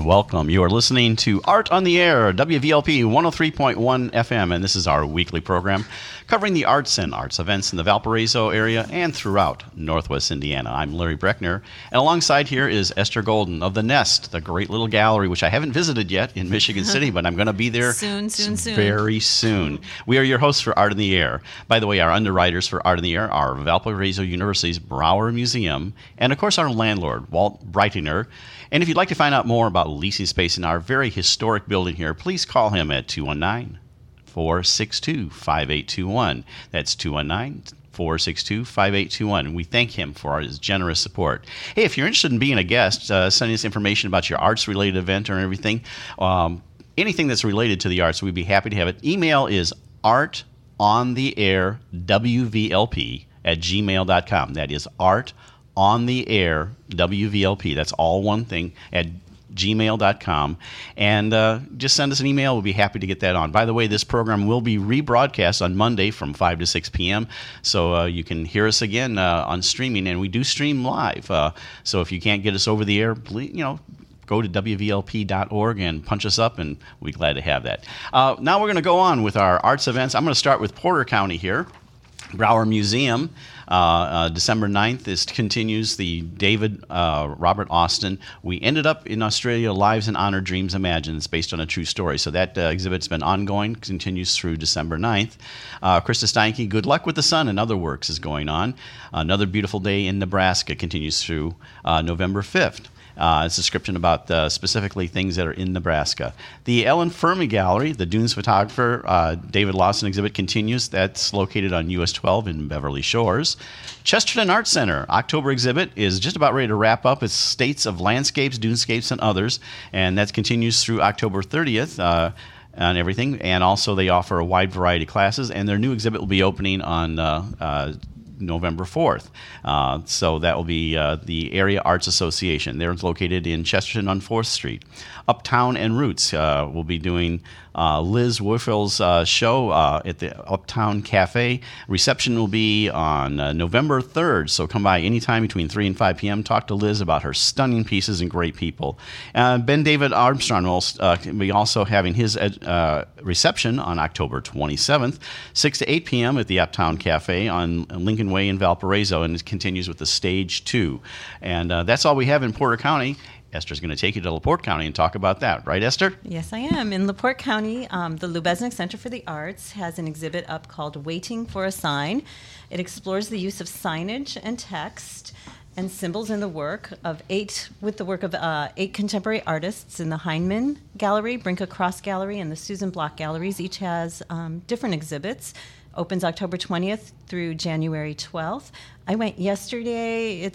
welcome. You are listening to Art on the Air, WVLP 103.1 FM, and this is our weekly program covering the arts and arts events in the Valparaiso area and throughout Northwest Indiana. I'm Larry Breckner, and alongside here is Esther Golden of The Nest, the great little gallery, which I haven't visited yet in Michigan City, but I'm going to be there soon. Very soon. We are your hosts for Art on the Air. By the way, our underwriters for Art on the Air are Valparaiso University's Brower Museum, and of course our landlord, Walt Breitinger. And if you'd like to find out more about leasing space in our very historic building here, please call him at 219-462-5821. That's 219-462-5821. And we thank him for his generous support. Hey, if you're interested in being a guest, sending us information about your arts-related event or everything, anything that's related to the arts, we'd be happy to have it. Email is artontheairwvlp@gmail.com. That is artontheairwvlp. That's all one thing at gmail.com. And just send us an email. We'll be happy to get that on. By the way, this program will be rebroadcast on Monday from 5 to 6 p.m. So you can hear us again on streaming. And we do stream live. So if you can't get us over the air, please, go to wvlp.org and punch us up, and we'll be glad to have that. Now we're going to go on with our arts events. I'm going to start with Porter County here. Brower Museum, December 9th, continues the David Robert Austin. We ended up in Australia, Lives and Honor, Dreams Imagined. It's based on a true story. So that exhibit's been ongoing, continues through December 9th. Krista Steinke, Good Luck with the Sun and Other Works is going on. Another Beautiful Day in Nebraska continues through November 5th. It's a description about specifically things that are in Nebraska. The Ellen Fermi Gallery, the Dunes photographer David Lawson exhibit continues. That's located on US 12 in Beverly Shores. Chesterton Art Center, October exhibit is just about ready to wrap up. It's States of Landscapes, Dunescapes, and Others, and that continues through October 30th. And everything. And also they offer a wide variety of classes, and their new exhibit will be opening on November 4th. So that will be the Area Arts Association. They're located in Chesterton on 4th Street. Uptown and Roots will be doing Liz Werfel's show at the Uptown Cafe. Reception will be on November 3rd, so come by anytime between 3 and 5 p.m. Talk to Liz about her stunning pieces and great people. Ben David Armstrong will be also having his reception on October 27th, 6 to 8 p.m. at the Uptown Cafe on Lincoln Way in Valparaiso, and it continues with the Stage 2. And that's all we have in Porter County. Esther's going to take you to LaPorte County and talk about that. Right, Esther? Yes, I am. In LaPorte County, the Lubeznik Center for the Arts has an exhibit up called Waiting for a Sign. It explores the use of signage and text and symbols in the work of eight contemporary artists in the Heinemann Gallery, Brinka Cross Gallery, and the Susan Block Galleries. Each has different exhibits. Opens October 20th through January 12th. I went yesterday.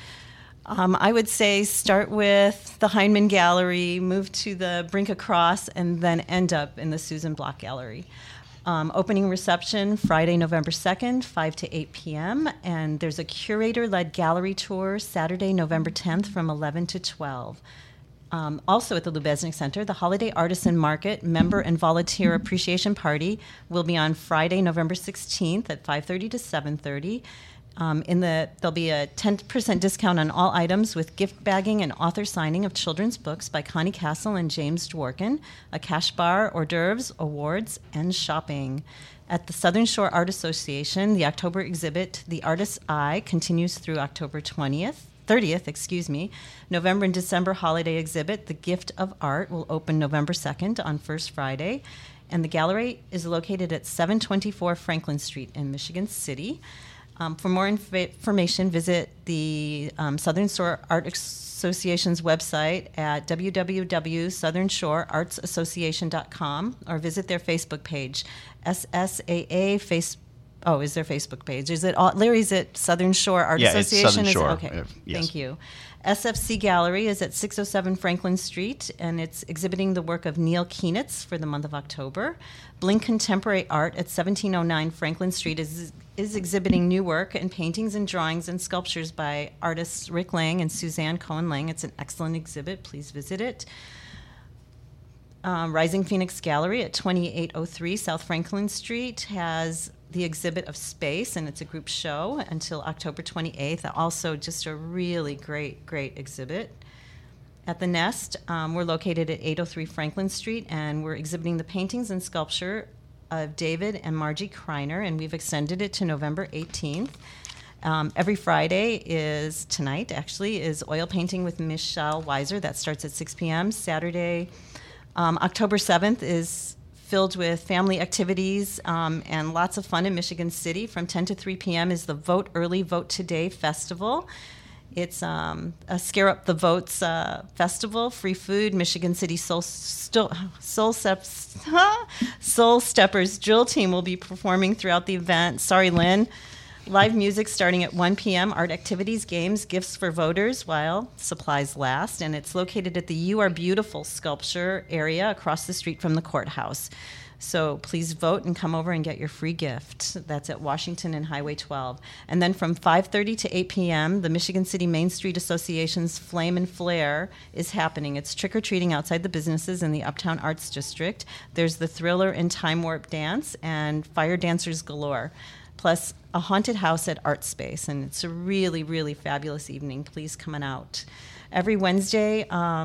I would say start with the Heinemann Gallery, move to the Brinka Cross, and then end up in the Susan Block Gallery. Opening reception Friday, November 2nd, 5 to 8 p.m., and there's a curator-led gallery tour Saturday, November 10th from 11 to 12. Also at the Lubeznik Center, the Holiday Artisan Market Member and Volunteer Appreciation Party will be on Friday, November 16th at 5:30 to 7:30. There'll be a 10% discount on all items with gift bagging and author signing of children's books by Connie Castle and James Dworkin, a cash bar, hors d'oeuvres, awards, and shopping. At the Southern Shore Art Association, the October exhibit, The Artist's Eye, continues through October 30th. November and December holiday exhibit, The Gift of Art, will open November 2nd on First Friday. And the gallery is located at 724 Franklin Street in Michigan City. For more information, visit the Southern Shore Art Association's website at www.southernshoreartsassociation.com or visit their Facebook page, SSAA Face. Oh, is their Facebook page? Is it Larry's at Southern Shore Art Association? It's Southern Shore. Okay, yes. Thank you. SFC Gallery is at 607 Franklin Street, and it's exhibiting the work of Neil Kienitz for the month of October. Blink Contemporary Art at 1709 Franklin Street is exhibiting new work and paintings and drawings and sculptures by artists Rick Lang and Suzanne Cohen-Lang. It's an excellent exhibit. Please visit it. Rising Phoenix Gallery at 2803 South Franklin Street has the exhibit of Space, and it's a group show until October 28th. Also just a really great exhibit. at the Nest. We're located at 803 Franklin Street, and we're exhibiting the paintings and sculpture of David and Margie Kreiner, and we've extended it to November 18th. Every Friday tonight is oil painting with Michelle Weiser. That starts at 6 p.m. Saturday, October 7th is filled with family activities and lots of fun in Michigan City. From 10 to 3 p.m. is the Vote Early, Vote Today Festival. It's a Scare Up the Votes festival, free food, Michigan City Soul Steppers drill team will be performing throughout the event. Sorry, Lynn. Live music starting at 1 p.m., art activities, games, gifts for voters while supplies last. And it's located at the You Are Beautiful sculpture area across the street from the courthouse. So please vote and come over and get your free gift. That's at Washington and Highway 12. And then from 5:30 to 8 p.m., the Michigan City Main Street Association's Flame and Flare is happening. It's trick-or-treating outside the businesses in the Uptown Arts District. There's the Thriller and Time Warp Dance and fire dancers galore, plus a haunted house at Art Space. And it's a really, really fabulous evening. Please come on out. Every Wednesday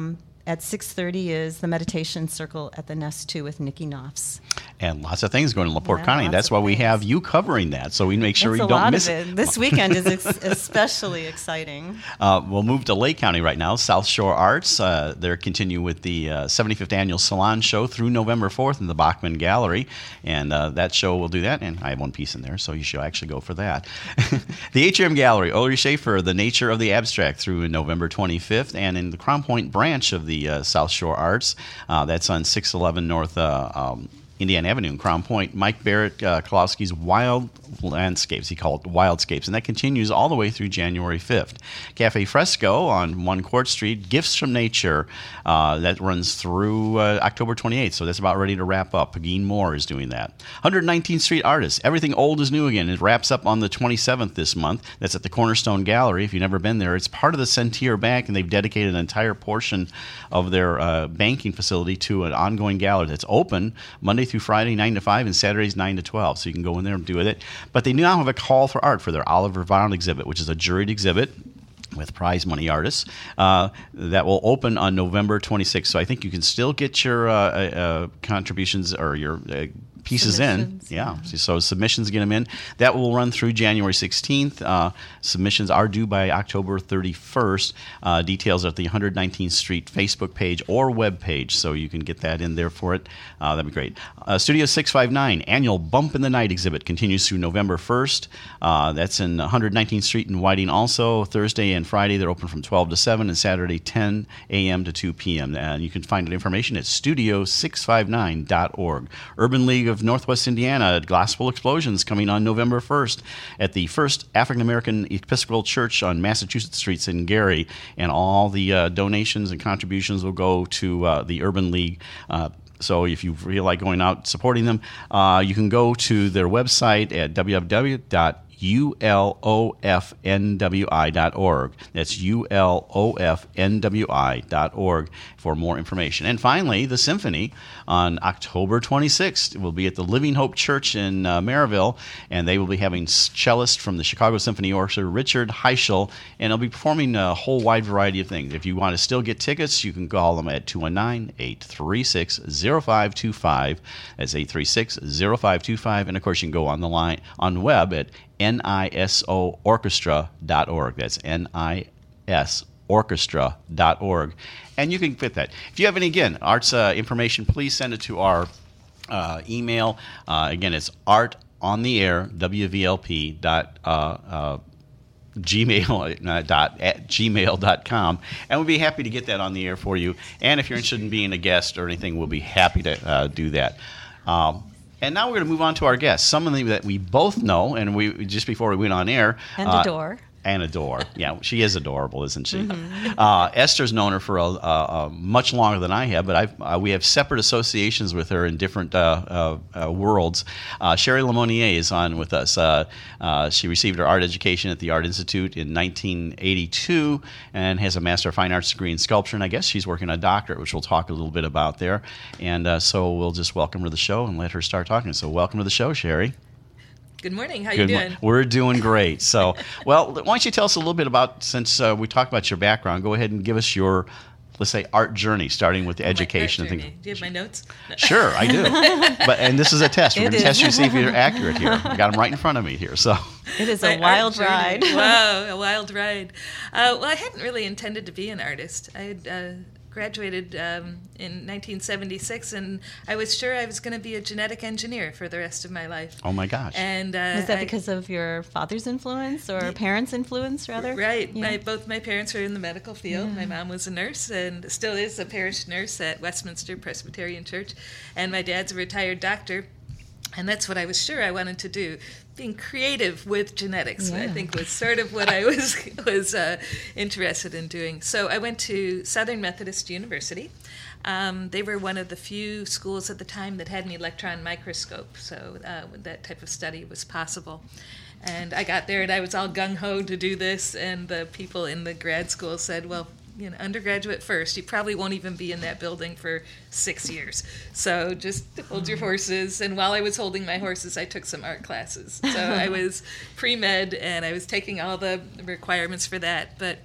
at 6:30 is the meditation circle at the Nest 2 with Nikki Knopfs. And lots of things going in LaPorte County. That's why we have you covering that, so we make sure we don't miss it. This weekend is especially exciting. We'll move to Lake County right now. South Shore Arts, they're continuing with the 75th Annual Salon Show through November 4th in the Bachman Gallery. And that show will do that. And I have one piece in there, so you should actually go for that. The Atrium Gallery, Ulrich Schaefer, The Nature of the Abstract through November 25th. And in the Crown Point branch of the South Shore Arts, that's on 611 North Indiana Avenue in Crown Point, Mike Barrett Kolowski's Wild Landscapes. He called it Wildscapes, and that continues all the way through January 5th. Cafe Fresco on 1 Court Street, Gifts from Nature, that runs through October 28th, so that's about ready to wrap up. Pagine Moore is doing that. 119th Street Artists, Everything Old is New Again. It wraps up on the 27th this month. That's at the Cornerstone Gallery. If you've never been there, it's part of the Centier Bank, and they've dedicated an entire portion of their banking facility to an ongoing gallery that's open Monday through Friday, 9 to 5, and Saturdays, 9 to 12. So you can go in there and do it. But they now have a call for art for their Oliver Brown exhibit, which is a juried exhibit with prize money artists that will open on November 26th. So I think you can still get your contributions or your pieces in. Yeah. So submissions, get them in. That will run through January 16th. Submissions are due by October 31st. Details at the 119th Street Facebook page or web page, so you can get that in there for it. That'd be great. Studio 659 annual Bump in the Night exhibit continues through November 1st. That's in 119th Street in Whiting also. Thursday and Friday they're open from 12 to 7 and Saturday 10 a.m. to 2 p.m. And you can find information at studio659.org. Urban League of Northwest Indiana, Gospel Explosions coming on November 1st at the First African American Episcopal Church on Massachusetts Streets in Gary, and all the donations and contributions will go to the Urban League. So if you feel like going out supporting them, you can go to their website at www.ulofnwi.org. That's ulofnwi.org for more information. And finally, the Symphony on October 26th will be at the Living Hope Church in Maryville, and they will be having cellist from the Chicago Symphony Orchestra, Richard Heischel, and they'll be performing a whole wide variety of things. If you want to still get tickets, you can call them at 219-836-0525. That's 836-0525. And of course, you can go on the line on the web at nisoorchestra.org. That's nisorchestra.org. And you can get that. If you have any, again, arts information, please send it to our email. Again, it's artontheair, WVLP, gmail.com, and we'll be happy to get that on the air for you. And if you're interested in being a guest or anything, we'll be happy to do that. And now we're going to move on to our guests, someone that we both know, and we just before we went on air. And adore. And adore. Yeah, she is adorable, isn't she? Mm-hmm. Esther's known her for much longer than I have, but we have separate associations with her in different worlds. Sherry Lemonnier is on with us. She received her art education at the Art Institute in 1982 and has a Master of Fine Arts degree in sculpture, and I guess she's working on a doctorate, which we'll talk a little bit about there. And so we'll just welcome her to the show and let her start talking. So welcome to the show, Sherry. Good morning. How you doing? We're doing great. So, well, why don't you tell us a little bit about, since we talked about your background, go ahead and give us your let's say, art journey, starting with the education and things. Do you have my notes? No. Sure, I do. And this is a test. We're going to test you to see if you're accurate here. I got them right in front of me here. So it is a wild ride. Wow, a wild ride. Well, I hadn't really intended to be an artist. I had graduated in 1976, and I was sure I was going to be a genetic engineer for the rest of my life. Oh my gosh! And was that because of your father's influence or parents' influence, rather? Right. Yeah. Both my parents were in the medical field. Yeah. My mom was a nurse and still is a parish nurse at Westminster Presbyterian Church, and my dad's a retired doctor. And that's what I was sure I wanted to do. Being creative with genetics, I think, was sort of what I was interested in doing. So I went to Southern Methodist University. They were one of the few schools at the time that had an electron microscope, so that type of study was possible. And I got there, and I was all gung-ho to do this, and the people in the grad school said, well, undergraduate first. You probably won't even be in that building for 6 years. So just hold your horses. And while I was holding my horses, I took some art classes. So I was pre-med, and I was taking all the requirements for that. But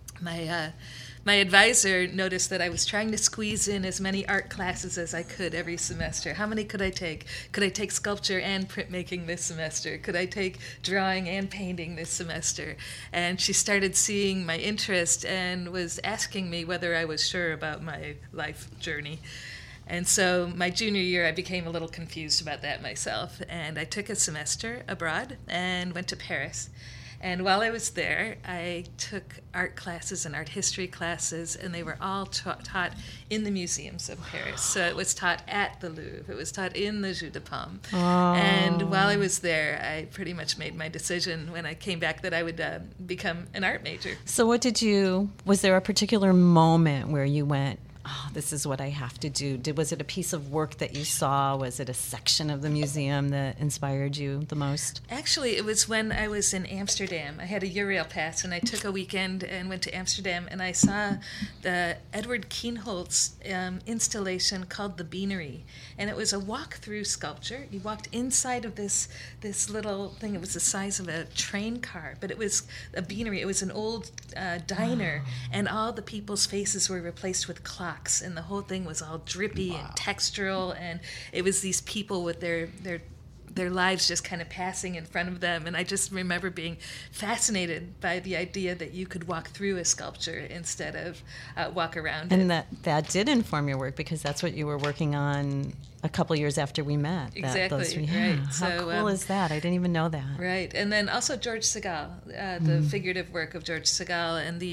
my advisor noticed that I was trying to squeeze in as many art classes as I could every semester. How many could I take? Could I take sculpture and printmaking this semester? Could I take drawing and painting this semester? And she started seeing my interest and was asking me whether I was sure about my life journey. And so my junior year, I became a little confused about that myself. And I took a semester abroad and went to Paris. And while I was there, I took art classes and art history classes, and they were all taught in the museums of Paris. So it was taught at the Louvre. It was taught in the Jeu de Paume. Oh. And while I was there, I pretty much made my decision when I came back that I would become an art major. So was there a particular moment where you went, oh, this is what I have to do? Was it a piece of work that you saw? Was it a section of the museum that inspired you the most? Actually, it was when I was in Amsterdam. I had a Eurail pass, and I took a weekend and went to Amsterdam, and I saw the Edward Kienholz installation called The Beanery. And it was a walk-through sculpture. You walked inside of this little thing. It was the size of a train car, but it was a beanery. It was an old diner, and all the people's faces were replaced with clocks. And the whole thing was all drippy and textural, and it was these people with their lives just kind of passing in front of them. And I just remember being fascinated by the idea that you could walk through a sculpture instead of walk around it. And that did inform your work, because that's what you were working on a couple years after we met. Exactly, right. How cool is that? I didn't even know that. Right, and then also George Segal, the figurative work of George Segal, and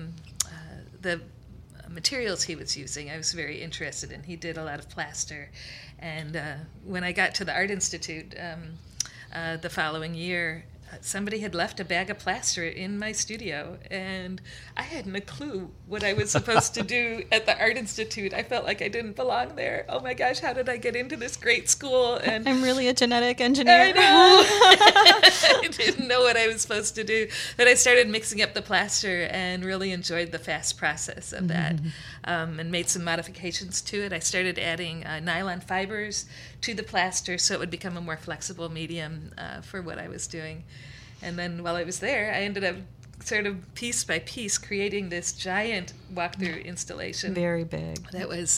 the materials he was using, I was very interested in. He did a lot of plaster. And when I got to the Art Institute the following year, somebody had left a bag of plaster in my studio, and I hadn't a clue what I was supposed to do at the Art Institute. I felt like I didn't belong there. Oh my gosh, how did I get into this great school? And I'm really a genetic engineer. I know. I didn't know what I was supposed to do. But I started mixing up the plaster and really enjoyed the fast process of that, and made some modifications to it. I started adding nylon fibers to the plaster so it would become a more flexible medium for what I was doing. And then while I was there, I ended up sort of piece by piece creating this giant walk-through installation. Very big. That was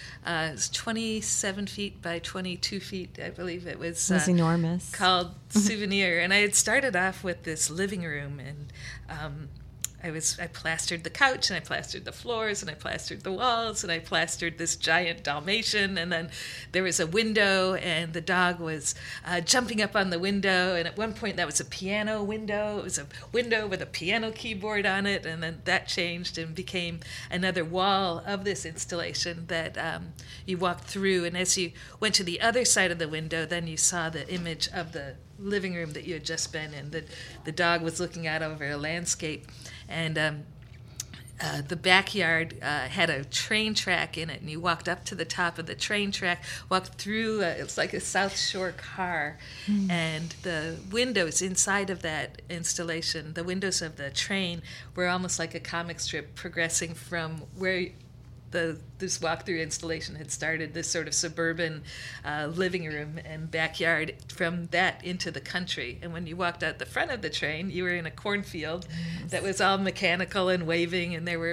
27 feet by 22 feet, I believe it was. It was enormous. Called Souvenir. And I had started off with this living room, and I plastered the couch, and I plastered the floors, and I plastered the walls, and I plastered this giant Dalmatian, and then there was a window, and the dog was jumping up on the window, and at one point that was a piano window. It was a window with a piano keyboard on it, and then that changed and became another wall of this installation that you walked through, and as you went to the other side of the window, then you saw the image of the living room that you had just been in. The dog was looking out over a landscape. And the backyard had a train track in it, and you walked up to the top of the train track, walked through, it's like a South Shore car, and the windows inside of that installation, the windows of the train, were almost like a comic strip progressing from where this walk-through installation had started, this sort of suburban living room and backyard, from that into the country. And when you walked out the front of the train, you were in a cornfield that was all mechanical and waving, and there were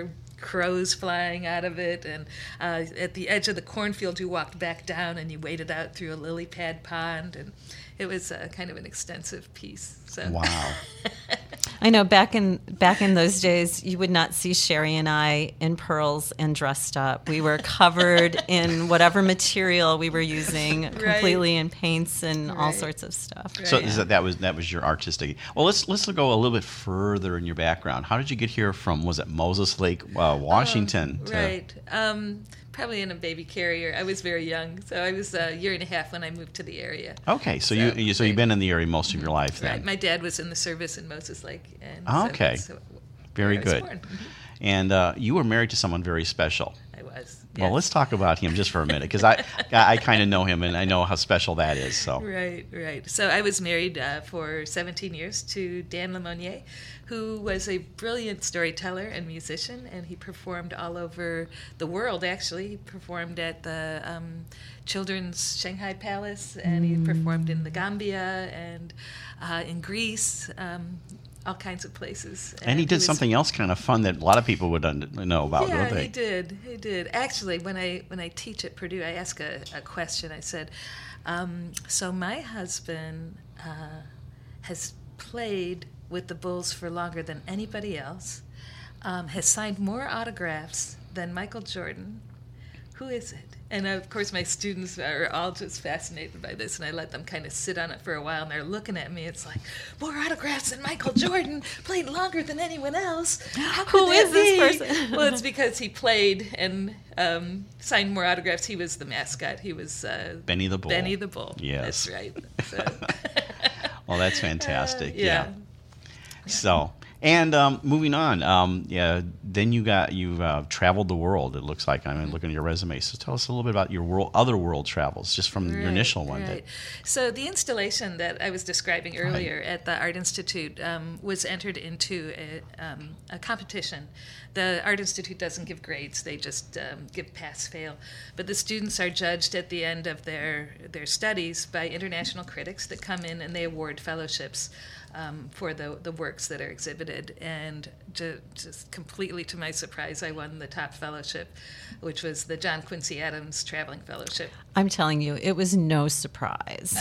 crows flying out of it. And at the edge of the cornfield, you walked back down and you waded out through a lily pad pond. And it was kind of an extensive piece. So. Wow. I know back in those days, you would not see Sherry and I in pearls and dressed up. We were covered in whatever material we were using, completely in paints and all sorts of stuff. So that was your artistic. Well, let's go a little bit further in your background. How did you get here from? Was it Moses Lake, Washington? Right. Probably in a baby carrier. I was very young, so I was a year and a half when I moved to the area. Okay, so you've been in the area most of your life then. Right. My dad was in the service in Moses Lake, and okay, so very good. And you were married to someone very special. I was. Well, let's talk about him just for a minute, because I kind of know him and I know how special that is. So right. So I was married for 17 years to Dan Lemonnier, who was a brilliant storyteller and musician, and he performed all over the world, actually. He performed at the Children's Shanghai Palace, and he performed in the Gambia and in Greece, all kinds of places. And he did something else kind of fun that a lot of people would know about, don't they? He did. Actually, when I teach at Purdue, I ask a question. I said, so my husband has played with the Bulls for longer than anybody else, has signed more autographs than Michael Jordan. Who is it? And of course, my students are all just fascinated by this, and I let them kind of sit on it for a while, and they're looking at me. It's like, more autographs than Michael Jordan, played longer than anyone else. How could Who is this person? Well, it's because he played and signed more autographs. He was the mascot. He was Benny the Bull. Benny the Bull. Yes. That's right. So. Well, that's fantastic. Yeah. So, and moving on, then you've traveled the world, it looks like. I'm looking at your resume. So tell us a little bit about your other world travels, just from your initial one. Right. So the installation that I was describing earlier at the Art Institute was entered into a competition. The Art Institute doesn't give grades, they just give pass-fail. But the students are judged at the end of their studies by international critics that come in and they award fellowships for the works that are exhibited. And just completely to my surprise, I won the top fellowship, which was the John Quincy Adams Traveling Fellowship. I'm telling you, it was no surprise.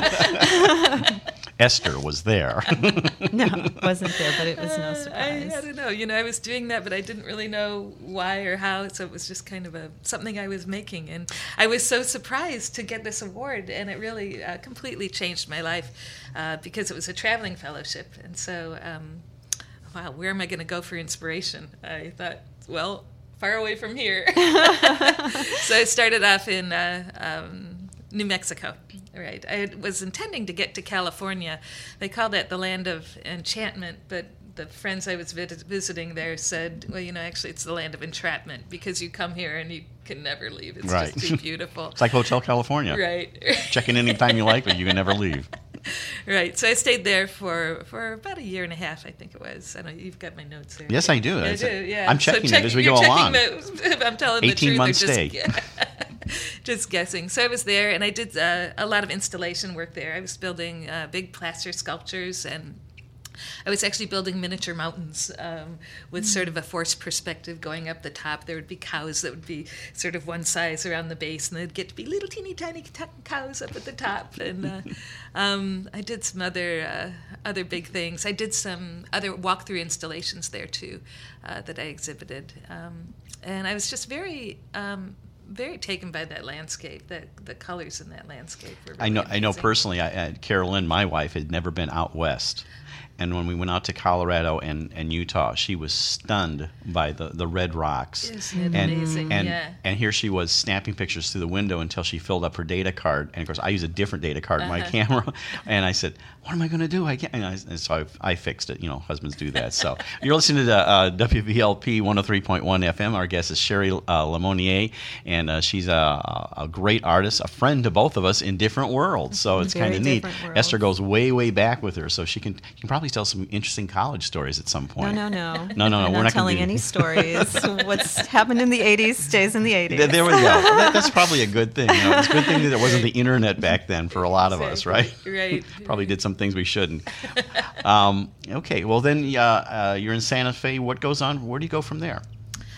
Esther was there. No, wasn't there, but it was no surprise. I don't know. I was doing that, but I didn't really know why or how, so it was just kind of something I was making. And I was so surprised to get this award, and it really completely changed my life because it was a traveling fellowship. And so, wow, where am I going to go for inspiration? I thought, well, far away from here. So I started off in New Mexico. Right. I was intending to get to California. They call that the land of enchantment, but the friends I was visiting there said, well, actually it's the land of entrapment because you come here and you can never leave. It's just too beautiful. It's like Hotel California. Right. Check in anytime you like, but you can never leave. Right. So I stayed there for about a year and a half, I think it was. I don't know, you've got my notes there. Yes, I do. I do, yeah. I'm checking it as we go along. I'm telling the truth. 18-month stay. Just guessing. So I was there, and I did a lot of installation work there. I was building big plaster sculptures, and I was actually building miniature mountains with sort of a forced perspective going up the top. There would be cows that would be sort of one size around the base, and they'd get to be little teeny tiny cows up at the top. And I did some other big things. I did some other walkthrough installations there too that I exhibited, and I was just very taken by that landscape. The colors in that landscape were really I know personally, Carolyn, my wife, had never been out west. And when we went out to Colorado and Utah, she was stunned by the red rocks. Isn't it amazing? And here she was snapping pictures through the window until she filled up her data card. And of course, I use a different data card in my camera. And I said, "What am I going to do? I can't." And so I fixed it. Husbands do that. So you're listening to WVLP 103.1 FM. Our guest is Sherry Lemonnier, and she's a great artist, a friend to both of us in different worlds. So it's kind of neat. Esther goes way, way back with her, so she can probably tell some interesting college stories at some point. No. We're not telling any stories. What's happened in the 80s stays in the 80s. There we go. That's probably a good thing. It's a good thing that there wasn't the internet back then for a lot of us, right? Right. Probably did some things we shouldn't. Okay, well then you're in Santa Fe. What goes on? Where do you go from there?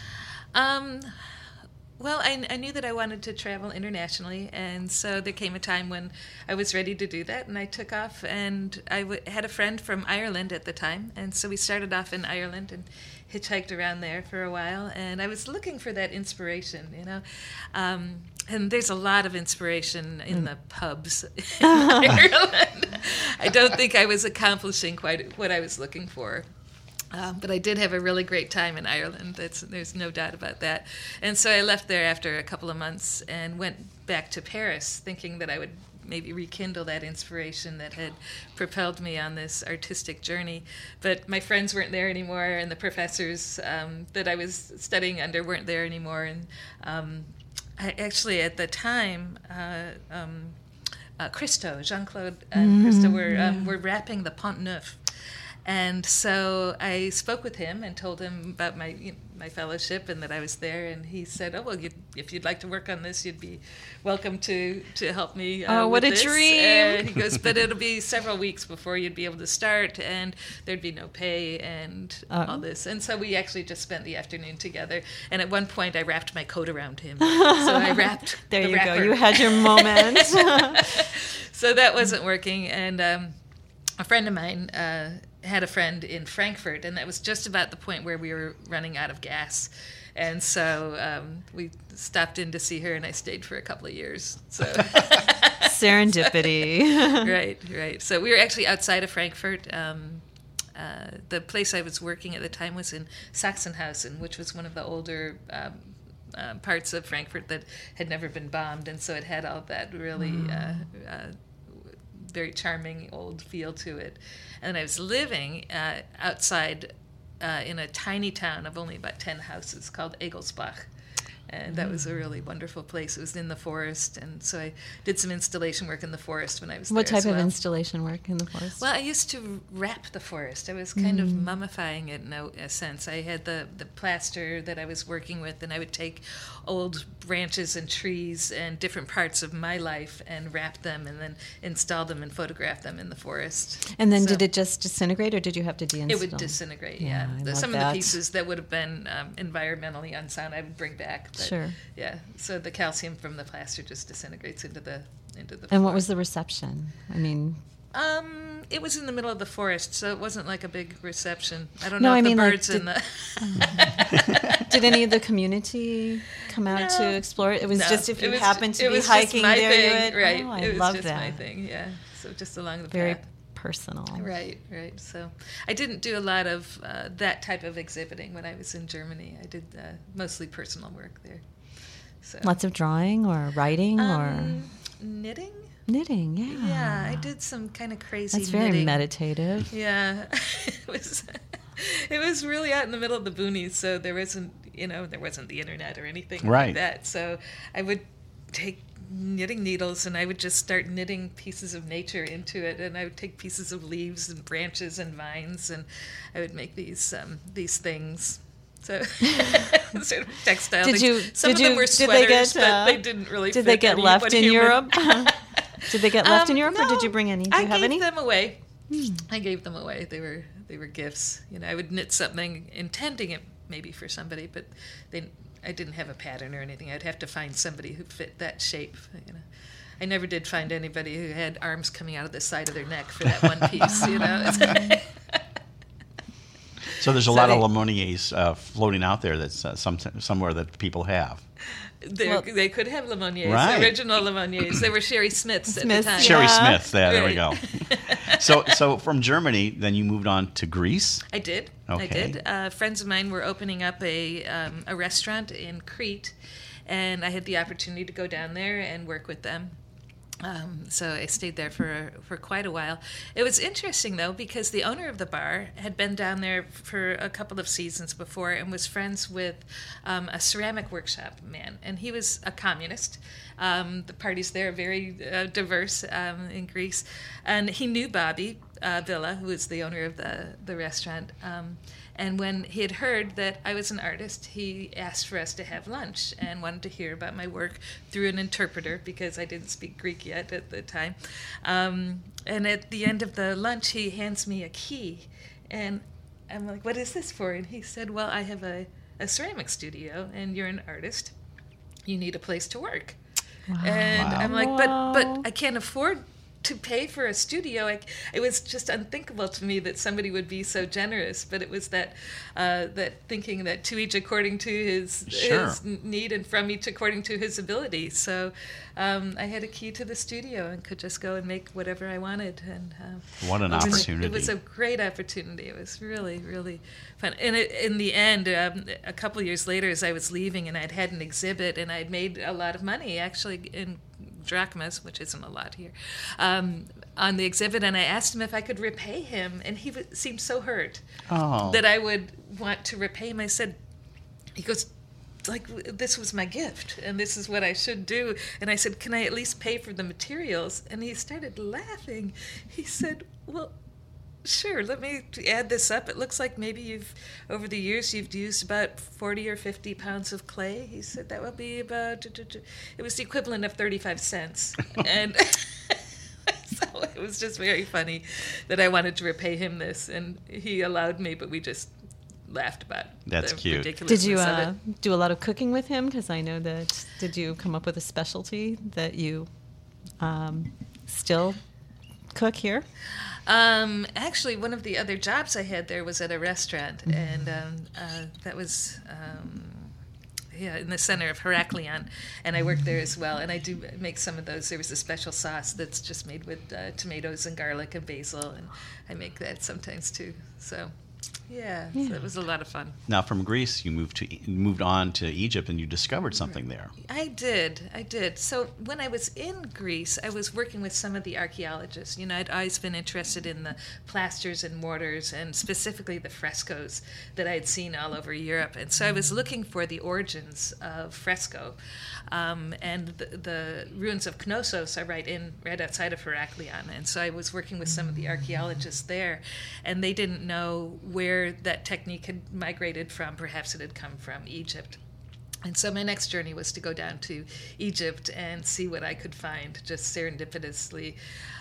Well, I knew that I wanted to travel internationally, and so there came a time when I was ready to do that, and I took off, and I had a friend from Ireland at the time, and so we started off in Ireland and hitchhiked around there for a while, and I was looking for that inspiration, and there's a lot of inspiration in the pubs in Ireland. I don't think I was accomplishing quite what I was looking for. But I did have a really great time in Ireland. There's no doubt about that. And so I left there after a couple of months and went back to Paris, thinking that I would maybe rekindle that inspiration that had propelled me on this artistic journey. But my friends weren't there anymore, and the professors that I was studying under weren't there anymore. And I actually, at the time, Christo, Jean-Claude and Christo were wrapping the Pont Neuf. And so I spoke with him and told him about my fellowship and that I was there. And he said, "Oh, well, if you'd like to work on this, you'd be welcome to help me." What a this. dream! And he goes, "But it'll be several weeks before you'd be able to start, and there'd be no pay and all this." And so we actually just spent the afternoon together. And at one point, I wrapped my coat around him. So I wrapped there the you wrapper. go. You had your moment. So that wasn't working. And a friend of mine had a friend in Frankfurt, and that was just about the point where we were running out of gas. And so we stopped in to see her, and I stayed for a couple of years. So Serendipity. Right. So we were actually outside of Frankfurt. The place I was working at the time was in Sachsenhausen, which was one of the older parts of Frankfurt that had never been bombed, and so it had all that really very charming old feel to it. And I was living outside in a tiny town of only about 10 houses called Egelsbach. And that was a really wonderful place. It was in the forest, and so I did some installation work in the forest when I was there. What type as well. of installation work in the forest? Well, I used to wrap the forest. I was kind of mummifying it in a sense. I had the plaster that I was working with, and I would take old branches and trees and different parts of my life and wrap them and then install them and photograph them in the forest. And then So did it just disintegrate, or did you have to deinstall? it would disintegrate, yeah. I love Some of that. the pieces that would have been environmentally unsound, I would bring back. But, Sure. Yeah. So the calcium from the plaster just disintegrates into the And floor. what was the reception? I mean, It was in the middle of the forest, so it wasn't like a big reception. I don't No, know I if mean, the like, birds in the. did any of the community come out to No. explore it? It was No, just if it you was happened just- to it be was just hiking my there, thing, you would. right? Oh, I it was love just that. my thing, yeah. So just along the Very path. personal. Right. So I didn't do a lot of that type of exhibiting when I was in Germany. I did mostly personal work there. So. Lots of drawing or writing or Knitting? knitting. Yeah. Yeah, I did some kind of crazy That's very knitting. meditative. Yeah, it was really out in the middle of the boonies, so there wasn't the internet or anything Right. like that. So I would take knitting needles and I would just start knitting pieces of nature into it, and I would take pieces of leaves and branches and vines, and I would make these things. So sort of textile Did things. you? Some did of them you? were Did they sweaters, get? but they didn't really. Did fit they get any left one in human. Europe? Did they get left in Europe, or did No, you bring any? Do I you have gave any? them away. I gave them away. They were gifts. I would knit something intending it maybe for somebody, but I didn't have a pattern or anything. I'd have to find somebody who fit that shape. I never did find anybody who had arms coming out of the side of their neck for that one piece. So there's a lot of Lemonniers floating out there that's somewhere that people have. They could have Lemonniers, Right. Original Lemonniers. They were Sherry Smiths at the Smiths, time. yeah. Sherry Smith, there we Right. go. So from Germany, then you moved on to Greece? I did. Okay. I did. Friends of mine were opening up a restaurant in Crete, and I had the opportunity to go down there and work with them. So I stayed there for quite a while. It was interesting, though, because the owner of the bar had been down there for a couple of seasons before and was friends with a ceramic workshop man, and he was a communist. The parties there are very diverse in Greece, and he knew Bobby Villa, who was the owner of the restaurant. And when he had heard that I was an artist, he asked for us to have lunch and wanted to hear about my work through an interpreter because I didn't speak Greek yet at the time. And at the end of the lunch, he hands me a key. And I'm like, "What is this for?" And he said, "Well, I have a a ceramic studio and you're an artist, you need a place to work. Wow. And I'm like, Wow. but I can't afford to pay for a studio. It was just unthinkable to me that somebody would be so generous. But it was that thinking that to each according to his need, and from each according to his ability. So I had a key to the studio and could just go and make whatever I wanted. And what an opportunity! It was a great opportunity. It was really, really fun. And in the end, a couple years later, as I was leaving, and I'd had an exhibit, and I'd made a lot of money actually in drachmas, which isn't a lot here, on the exhibit, and I asked him if I could repay him, and he seemed so hurt that I would want to repay him. I said, he goes, like, this was my gift, and this is what I should do. And I said, can I at least pay for the materials? And he started laughing. He said, well, sure, let me add this up. It looks like maybe over the years, you've used about 40 or 50 pounds of clay. He said that would be about, it was the equivalent of 35 cents. And so it was just very funny that I wanted to repay him this, and he allowed me, but we just laughed about That's the cute. ridiculousness Did you of it. do a lot of cooking with him? Because I know that, did you come up with a specialty that you still cook here? Actually, one of the other jobs I had there was at a restaurant, and that was in the center of Heraklion, and I worked there as well. And I do make some of those. There was a special sauce that's just made with tomatoes and garlic and basil, and I make that sometimes too. So, yeah. So it was a lot of fun. Now, from Greece, you moved on to Egypt, and you discovered something there. I did. So when I was in Greece, I was working with some of the archaeologists. You know, I'd always been interested in the plasters and mortars, and specifically the frescoes that I had seen all over Europe. And so I was looking for the origins of fresco. And the ruins of Knossos are right outside of Heraklion. And so I was working with some of the archaeologists there, and they didn't know where that technique had migrated from. Perhaps it had come from Egypt. And so my next journey was to go down to Egypt and see what I could find, just serendipitously.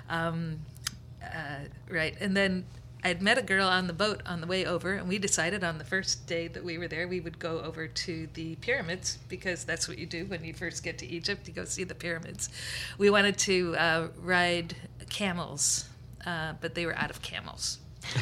Right. And then I'd met a girl on the boat on the way over, and we decided on the first day that we were there, we would go over to the pyramids, because that's what you do when you first get to Egypt. You go see the pyramids. We wanted to ride camels, but they were out of camels.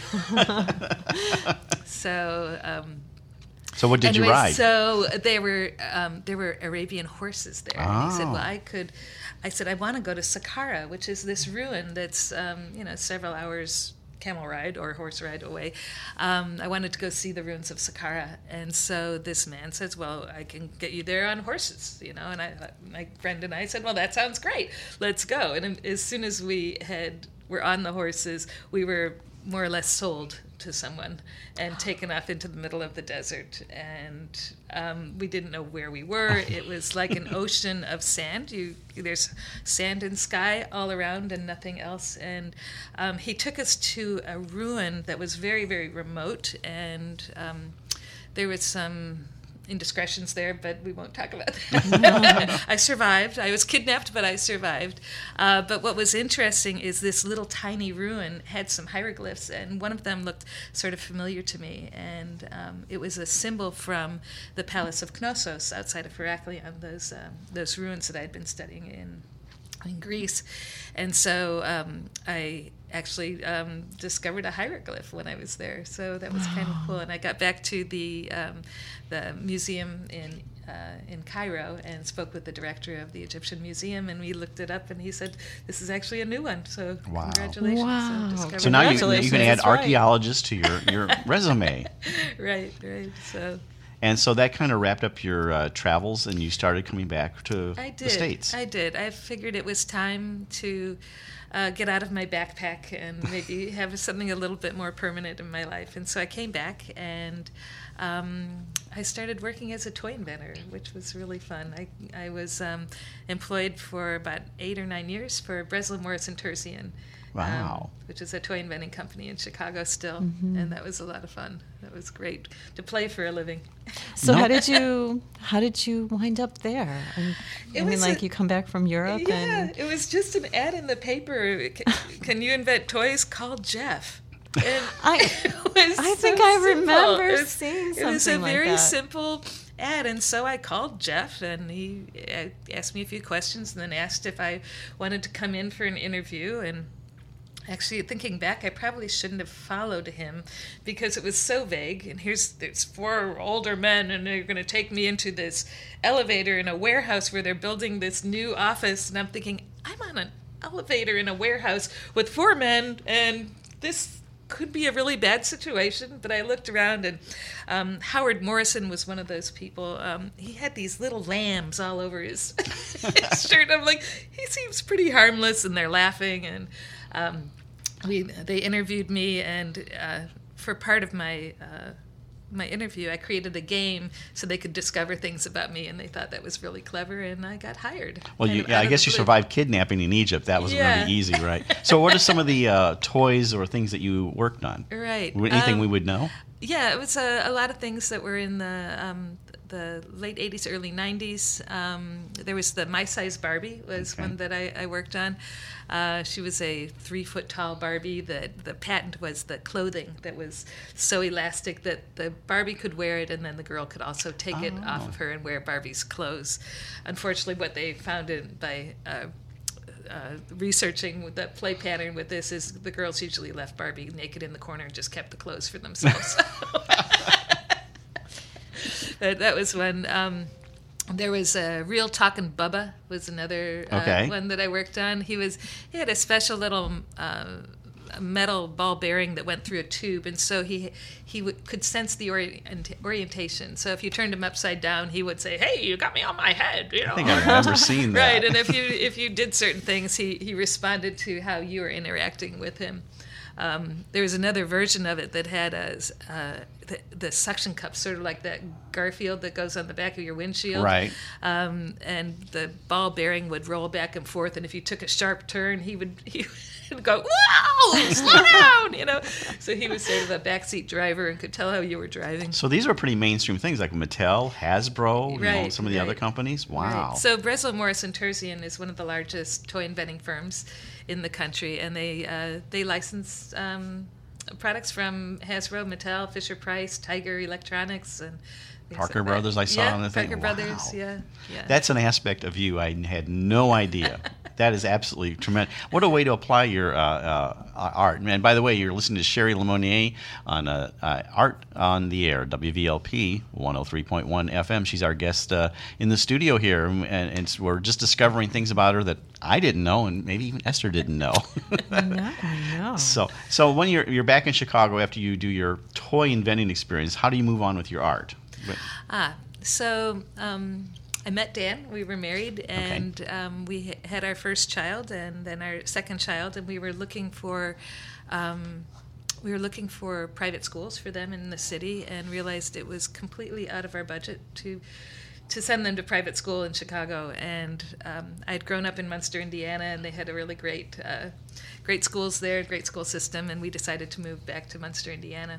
So what did you ride? So there were Arabian horses there. And he said, well, I said, I want to go to Saqqara, which is this ruin that's, several hours camel ride or horse ride away. I wanted to go see the ruins of Saqqara. And so this man says, well, I can get you there on horses, and my friend and I said, well, that sounds great. Let's go. And as soon as we were on the horses, we were more or less sold to someone and taken off into the middle of the desert. And we didn't know where we were. It was like an ocean of sand. There's sand and sky all around and nothing else. And he took us to a ruin that was very, very remote. And there was some indiscretions there, but we won't talk about that. I survived. I was kidnapped, but I survived. But what was interesting is this little tiny ruin had some hieroglyphs, and one of them looked sort of familiar to me. And it was a symbol from the Palace of Knossos outside of Heraklion, those ruins that I'd been studying in Greece. And so I actually discovered a hieroglyph when I was there, so that was kind of cool. And I got back to the museum in Cairo and spoke with the director of the Egyptian Museum, and we looked it up, and he said, this is actually a new one, so congratulations. Wow. So now you can add That's right. archaeologists to your resume. Right. So. And so that kind of wrapped up your travels, and you started coming back to the States. I did. I figured it was time to get out of my backpack and maybe have something a little bit more permanent in my life. And so I came back, and I started working as a toy inventor, which was really fun. I was employed for about 8 or 9 years for Breslin Morris and Terzian. Wow. Which is a toy inventing company in Chicago still. And that was a lot of fun. That was great to play for a living. So how did you wind up there? You come back from Europe? Yeah, it was just an ad in the paper. Can you invent toys? Call Jeff. And I think I remember seeing something like that. It was a very simple ad, and so I called Jeff, and he asked me a few questions, and then asked if I wanted to come in for an interview. And actually, thinking back, I probably shouldn't have followed him because it was so vague. And there's 4 older men, and they're going to take me into this elevator in a warehouse where they're building this new office. And I'm thinking, I'm on an elevator in a warehouse with 4 men, and this could be a really bad situation. But I looked around, and Howard Morrison was one of those people. He had these little lambs all over his, his shirt. I'm like, he seems pretty harmless, and they're laughing. And they interviewed me, and for part of my interview, I created a game so they could discover things about me, and they thought that was really clever, and I got hired. Well, I guess you survived kidnapping in Egypt. That was going to be easy, right? So what are some of the toys or things that you worked on? Right. Anything we would know? Yeah, it was a lot of things that were in the late 80s, early 90s. There was the My Size Barbie was one that I worked on. She was a 3-foot-tall Barbie. The patent was the clothing that was so elastic that the Barbie could wear it, and then the girl could also take it off of her and wear Barbie's clothes. Unfortunately, what they found by researching the play pattern with this is the girls usually left Barbie naked in the corner and just kept the clothes for themselves. But that was one. There was Real Talkin' Bubba was another one that I worked on. He had a special little metal ball bearing that went through a tube, and so he could sense the orientation. So if you turned him upside down, he would say, "Hey, you got me on my head." You know? I think I remember seeing that. Right, and if you did certain things, he responded to how you were interacting with him. There was another version of it that had the suction cup, sort of like that Garfield that goes on the back of your windshield. Right. And the ball bearing would roll back and forth, and if you took a sharp turn, he would go, "Whoa, slow down!" You know. So he was sort of a backseat driver and could tell how you were driving. So these are pretty mainstream things like Mattel, Hasbro, some of the other companies. Wow. Right. So Breslow Morrison Terzian is one of the largest toy inventing firms in the country, and they license products from Hasbro, Mattel, Fisher-Price, Tiger Electronics, and Parker Brothers. I saw on the thing. Parker Brothers. Yeah. That's an aspect of you I had no idea. That is absolutely tremendous. What a way to apply your art. And by the way, you're listening to Sherry Lemonnier on Art on the Air, WVLP 103.1 FM. She's our guest in the studio here, and we're just discovering things about her that I didn't know, and maybe even Esther didn't know. No. So when you're back in Chicago after you do your toy inventing experience, how do you move on with your art? So I met Dan. We were married, and we had our first child, and then our second child, and we were looking for private schools for them in the city, and realized it was completely out of our budget to send them to private school in Chicago. And I'd grown up in Munster, Indiana, and they had a really great schools there, great school system, and we decided to move back to Munster, Indiana.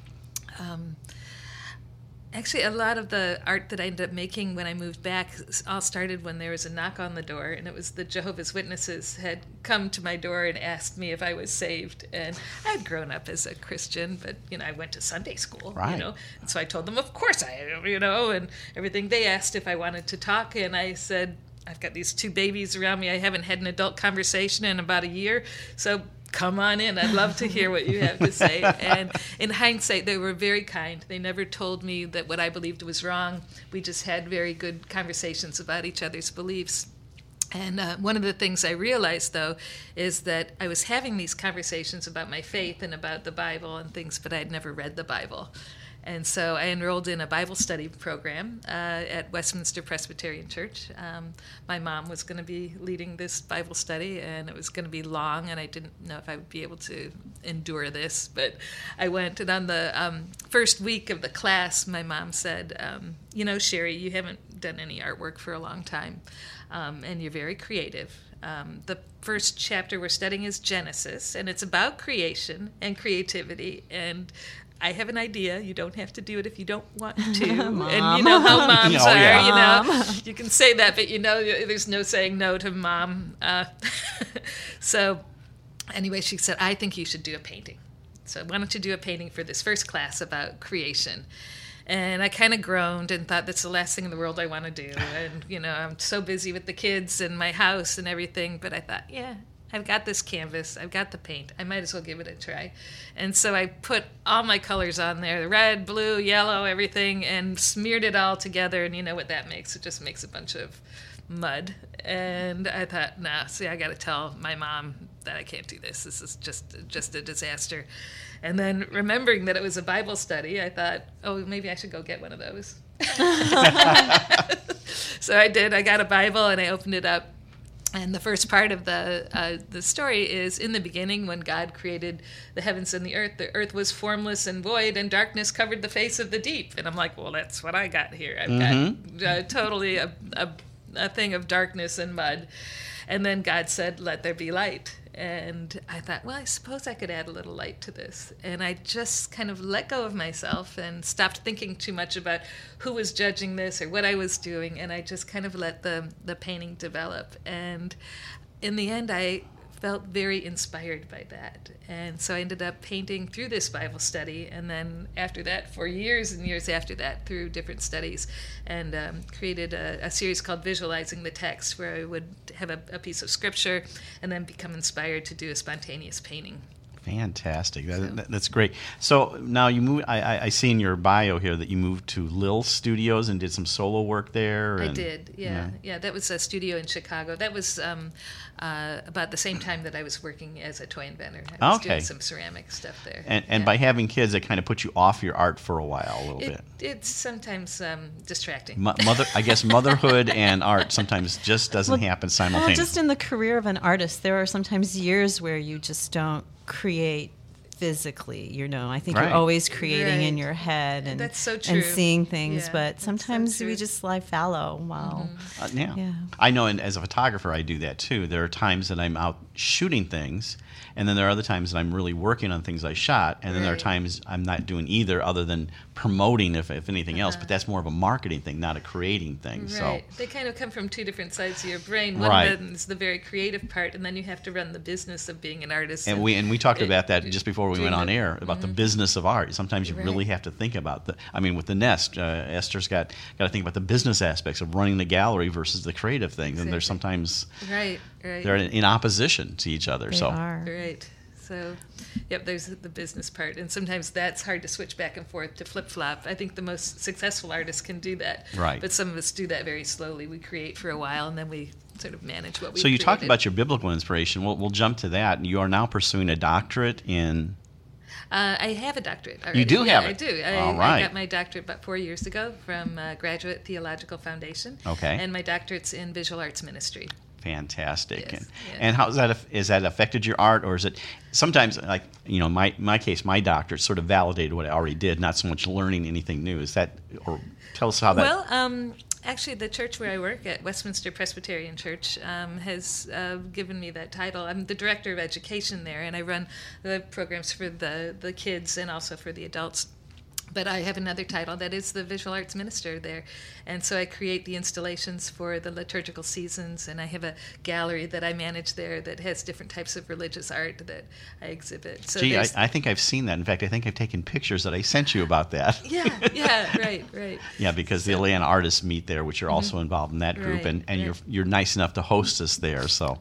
Actually, a lot of the art that I ended up making when I moved back all started when there was a knock on the door, and it was the Jehovah's Witnesses had come to my door and asked me if I was saved. And I'd grown up as a Christian, but, I went to Sunday school, right. And so I told them, of course I am, and everything. They asked if I wanted to talk, and I said, I've got these 2 babies around me. I haven't had an adult conversation in about a year, so come on in. I'd love to hear what you have to say. And in hindsight, they were very kind. They never told me that what I believed was wrong. We just had very good conversations about each other's beliefs. And one of the things I realized, though, is that I was having these conversations about my faith and about the Bible and things, but I had never read the Bible. And so I enrolled in a Bible study program at Westminster Presbyterian Church. My mom was going to be leading this Bible study, and it was going to be long, and I didn't know if I would be able to endure this. But I went, and on the first week of the class, my mom said, Sherry, you haven't done any artwork for a long time, and you're very creative. The first chapter we're studying is Genesis, and it's about creation and creativity, and I have an idea. You don't have to do it if you don't want to. Mom. And you know how moms are, Mom. You can say that, but there's no saying no to mom. So anyway, she said, I think you should do a painting. So I wanted to do a painting for this first class about creation. And I kind of groaned and thought, that's the last thing in the world I want to do. And, I'm so busy with the kids and my house and everything. But I thought, yeah, I've got this canvas. I've got the paint. I might as well give it a try. And so I put all my colors on there, the red, blue, yellow, everything, and smeared it all together. And you know what that makes? It just makes a bunch of mud. And I thought, I got to tell my mom that I can't do this. This is just a disaster. And then remembering that it was a Bible study, I thought, maybe I should go get one of those. So I did. I got a Bible and I opened it up. And the first part of the story is, in the beginning, when God created the heavens and the earth was formless and void, and darkness covered the face of the deep. And I'm like, well, that's what I got here. I've got totally a thing of darkness and mud. And then God said, let there be light. And I thought, well, I suppose I could add a little light to this. And I just kind of let go of myself and stopped thinking too much about who was judging this or what I was doing. And I just kind of let the painting develop. And in the end, I felt very inspired by that. And so I ended up painting through this Bible study, and then after that, for years and years after that, through different studies, and created a series called Visualizing the Text, where I would have a piece of scripture and then become inspired to do a spontaneous painting. Fantastic. That's great. So now you moved. I see in your bio here that you moved to Lil Studios and did some solo work there. I did. Yeah. That was a studio in Chicago. That was about the same time that I was working as a toy inventor. I was doing some ceramic stuff there. And by having kids, it kind of put you off your art for a while, a little bit. It's sometimes distracting. I guess motherhood and art sometimes just doesn't happen simultaneously. Well, just in the career of an artist, there are sometimes years where you just don't create physically. I think you're always creating in your head and that's so true. And seeing things, but sometimes we just lie fallow. Wow. I know, and as a photographer, I do that too. There are times that I'm out shooting things, and then there are other times that I'm really working on things I shot, and then there are times I'm not doing either other than promoting, if anything else, but that's more of a marketing thing, not a creating thing. Right. So they kind of come from two different sides of your brain. One of them is the very creative part, and then you have to run the business of being an artist. And we talked about that just before we went on air, about the business of art. Sometimes you really have to think about with the Nest, Esther's got to think about the business aspects of running the gallery versus the creative things, and there's sometimes they're in opposition to each other. They are. Right. So, there's the business part, and sometimes that's hard to switch back and forth to flip-flop. I think the most successful artists can do that, but some of us do that very slowly. We create for a while, and then we sort of manage what we So you talked about your biblical inspiration. We'll jump to that. You are now pursuing a doctorate in... I have a doctorate already. You do have it? I do. I got my doctorate about 4 years ago from Graduate Theological Foundation. Okay. And my doctorate's in visual arts ministry. Fantastic. Yes, and how is that affected your art, or is it sometimes, like, my case, my doctorate sort of validated what I already did, not so much learning anything new. Is that, or tell us how that... Well, actually, the church where I work at, Westminster Presbyterian Church, has given me that title. I'm the director of education there, and I run the programs for the kids and also for the adults. But I have another title that is the visual arts minister there. And so I create the installations for the liturgical seasons, and I have a gallery that I manage there that has different types of religious art that I exhibit. So I think I've seen that. In fact, I think I've taken pictures that I sent you about that. Right. Yeah, because the Atlanta artists meet there, which are also involved in that group, and you're nice enough to host us there. So,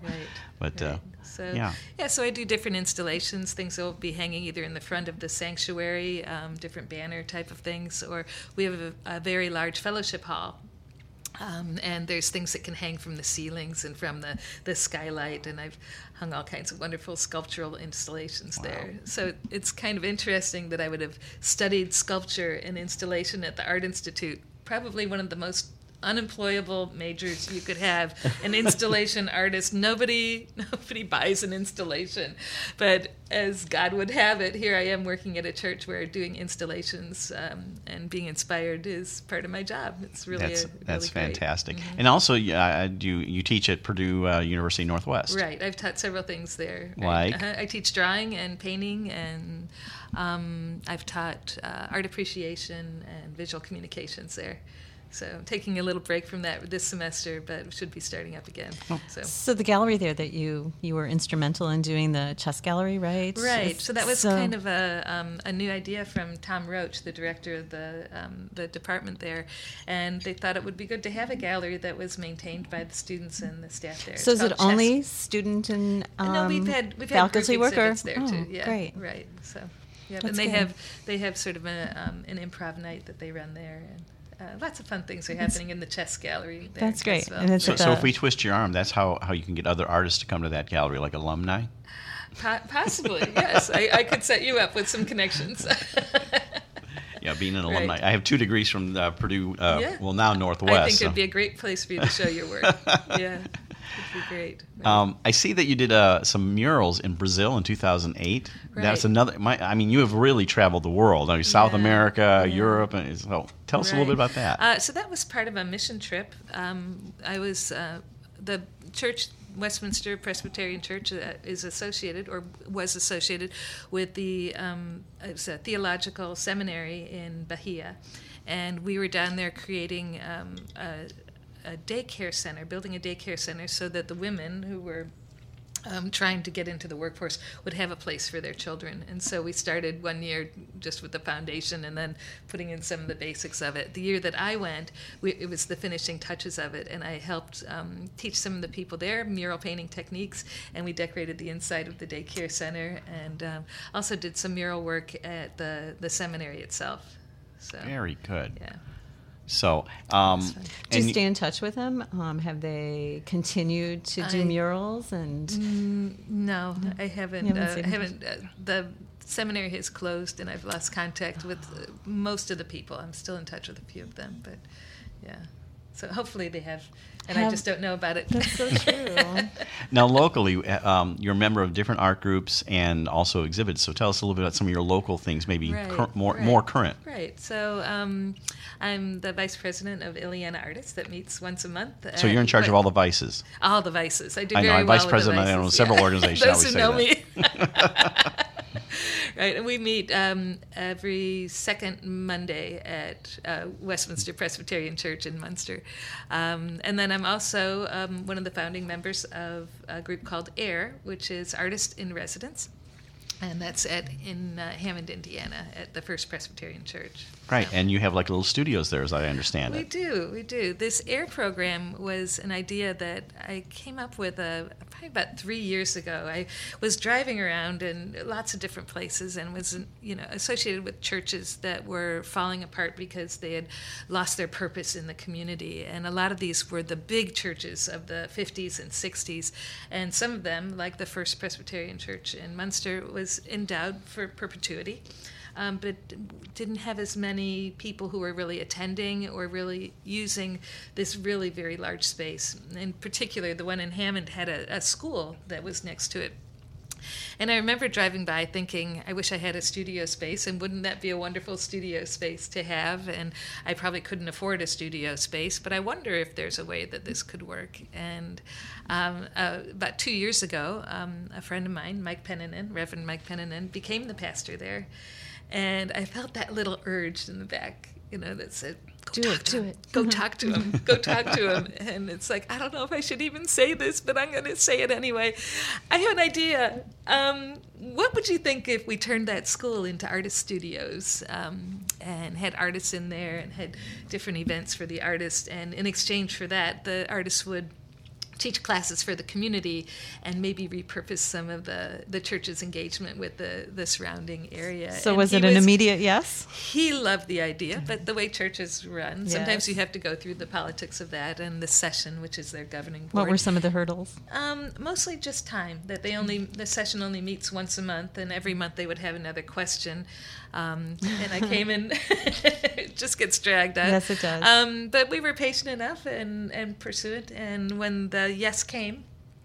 So I do different installations, things that will be hanging either in the front of the sanctuary, different banner type of things, or we have a very large fellowship hall. And there's things that can hang from the ceilings and from the skylight, and I've hung all kinds of wonderful sculptural installations there. So it's kind of interesting that I would have studied sculpture and installation at the Art Institute, probably one of the most unemployable majors you could have, an installation artist. Nobody buys an installation, but as God would have it, here I am working at a church where doing installations and being inspired is part of my job. It's really that's really fantastic. And also, you teach at Purdue University Northwest. Right, I've taught several things there. Like I teach drawing and painting, and I've taught art appreciation and visual communications there. So I'm taking a little break from that this semester, but should be starting up again. So the gallery there that you were instrumental in doing, the chess gallery, right? Right. So that was kind of a new idea from Tom Roach, the director of the department there, and they thought it would be good to have a gallery that was maintained by the students and the staff there. So is it only student and no, we've had faculty group worker exhibits there too. Yeah, great. Right. So yeah, That's and good. they have sort of an improv night that they run there, and lots of fun things are happening in the chess gallery there. That's great. as well. And it's So if we twist your arm, that's how you can get other artists to come to that gallery, like alumni? Possibly, yes. I could set you up with some connections. Yeah, being an Right. alumni. I have 2 degrees from Purdue, Yeah. well, now Northwest. I think so. it'd be a great place for you to show your work. Yeah, it'd be great. I see that you did some murals in Brazil in 2008. That's Right. another. You have really traveled the world. I mean, South Yeah, America, yeah. Europe. And so tell us a little bit about that. So that was part of a mission trip. I was the church. Westminster Presbyterian Church is associated, or was associated, with it was a theological seminary in Bahia, and we were down there creating a daycare center, building a daycare center, so that the women who were trying to get into the workforce would have a place for their children. And so we started one year just with the foundation and then putting in some of the basics of it. The year that I went, it was the finishing touches of it, and I helped teach some of the people there mural painting techniques, and we decorated the inside of the daycare center, and also did some mural work at the seminary itself. So, Very good. yeah. So, Do you and stay in touch with them? Have they continued to do murals? And No, I haven't. You haven't seen I haven't. The seminary has closed, and I've lost contact with most of the people. I'm still in touch with a few of them, but yeah. So hopefully they have, and I just don't know about it. That's so true. now locally, you're a member of different art groups and also exhibits. So tell us a little bit about some of your local things, maybe more current. Right. So I'm the vice president of Ileana Artists that meets once a month. So you're in charge of all the vices. All the vices. I do I know. very I'm well vice with president. the I know vices, several yeah. organizations. Those I who always know say me. Right, and we meet every second Monday at Westminster Presbyterian Church in Munster. And then I'm also one of the founding members of a group called AIR, which is Artist in Residence. And that's in Hammond, Indiana, at the First Presbyterian Church. Right, So. and you have like little studios there, as I understand We it. do. This AIR program was an idea that I came up with probably about 3 years ago. I was driving around in lots of different places and was, associated with churches that were falling apart because they had lost their purpose in the community. And a lot of these were the big churches of the 50s and 60s. And some of them, like the First Presbyterian Church in Munster, was endowed for perpetuity. But didn't have as many people who were really attending or really using this really very large space. In particular, the one in Hammond had a school that was next to it. And I remember driving by thinking, I wish I had a studio space, and wouldn't that be a wonderful studio space to have? And I probably couldn't afford a studio space, but I wonder if there's a way that this could work. And about 2 years ago, a friend of mine, Reverend Mike Pennanen, became the pastor there. And I felt that little urge in the back, that said, Go talk to him. Go talk to him. And it's like, I don't know if I should even say this, but I'm going to say it anyway. I have an idea. What would you think if we turned that school into artist studios and had artists in there and had different events for the artists? And in exchange for that, the artists would teach classes for the community and maybe repurpose some of the church's engagement with the surrounding area. So and was it an immediate yes? He loved the idea, but the way churches run, Yes. sometimes you have to go through the politics of that and the session, which is their governing board. What were some of the hurdles? Mostly just time, that the session only meets once a month, and every month they would have another question. And I came in, it just gets dragged out. Yes, it does. But we were patient enough and pursued, and when the yes came,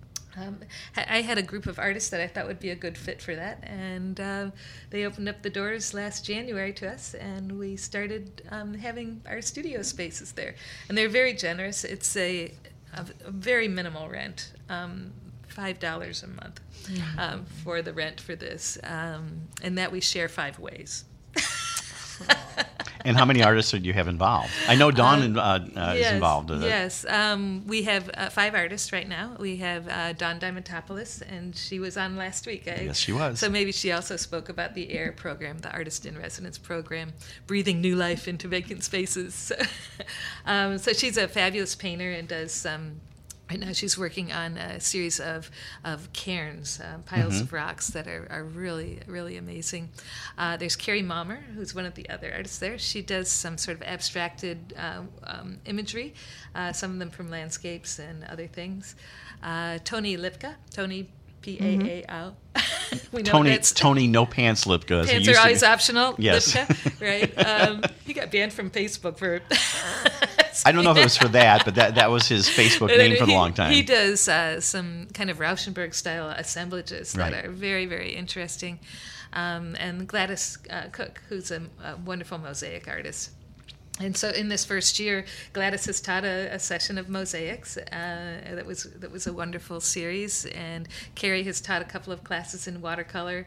I had a group of artists that I thought would be a good fit for that, and they opened up the doors last January to us, and we started having our studio spaces there. And they're very generous. It's a very minimal rent, $5 a month for the rent for this, and that we share 5 ways. And how many artists do you have involved? I know Dawn is involved. Yes, we have 5 artists right now. We have Dawn Diamantopoulos, and she was on last week. Yes, she was. So maybe she also spoke about the AIR program, the Artist in Residence program, breathing new life into vacant spaces. So she's a fabulous painter and does. Right now, she's working on a series of cairns, piles of rocks that are really, really amazing. There's Carrie Malmer, who's one of the other artists there. She does some sort of abstracted imagery, some of them from landscapes and other things. Tony Lipka, Tony Paal. We know Tony No Pants Lipka. Pants are always optional. Yes. Lipka, right? He got banned from Facebook for. I don't know if it was for that, but that was his Facebook name for a long time. He does some kind of Rauschenberg-style assemblages that are very, very interesting. And Gladys Cook, who's a wonderful mosaic artist. And so in this first year, Gladys has taught a session of mosaics. That was a wonderful series. And Carrie has taught a couple of classes in watercolor.